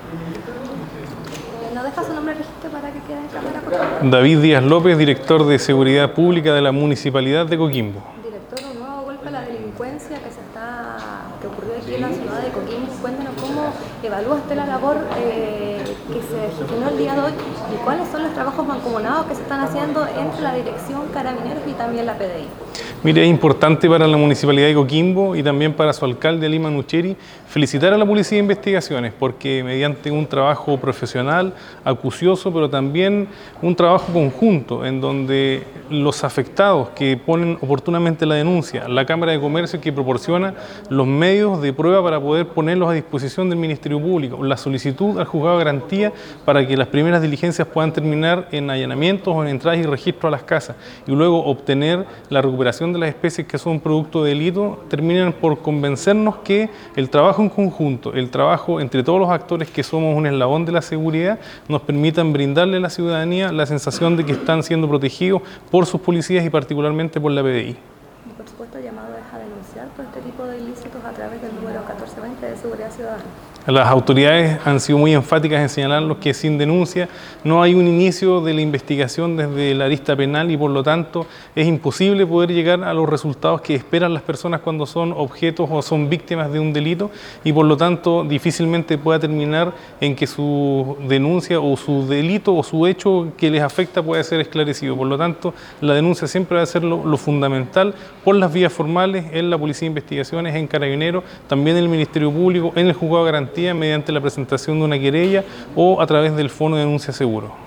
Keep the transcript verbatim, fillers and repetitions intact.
¿No deja su nombre registro para que quede en cámara, por favor? David Díaz López, director de Seguridad Pública de la Municipalidad de Coquimbo. Director, un nuevo golpe a la delincuencia que se está que ocurrió aquí en la ciudad de Coquimbo. Cuéntanos cómo evalúa usted la labor eh, que se gestionó el día de hoy y cuáles son los trabajos mancomunados que se están haciendo entre la Dirección Carabineros y también la P D I. Mire, es importante para la Municipalidad de Coquimbo y también para su alcalde, Alí Manucheri, felicitar a la Policía de Investigaciones porque mediante un trabajo profesional, acucioso, pero también un trabajo conjunto en donde los afectados que ponen oportunamente la denuncia, la Cámara de Comercio que proporciona los medios de prueba para poder ponerlos a disposición del Ministerio Público, la solicitud al juzgado de garantía para que las primeras diligencias puedan terminar en allanamientos o en entradas y registros a las casas y luego obtener la recuperación de las especies que son producto de delito, terminan por convencernos que el trabajo en conjunto, el trabajo entre todos los actores que somos un eslabón de la seguridad, nos permitan brindarle a la ciudadanía la sensación de que están siendo protegidos por sus policías y particularmente por la P D I. Y por supuesto, el llamado es a denunciar por este tipo de ilícitos a través del número catorce veinte de Seguridad Ciudadana. Las autoridades han sido muy enfáticas en señalarlos que sin denuncia no hay un inicio de la investigación desde la arista penal y por lo tanto es imposible poder llegar a los resultados que esperan las personas cuando son objetos o son víctimas de un delito y por lo tanto difícilmente pueda terminar en que su denuncia o su delito o su hecho que les afecta pueda ser esclarecido. Por lo tanto, la denuncia siempre va a ser lo, lo fundamental por las vías formales en la Policía de Investigaciones, en Carabineros, también en el Ministerio Público, en el Juzgado de Garantía mediante la presentación de una querella o a través del Fono de Denuncia Seguro.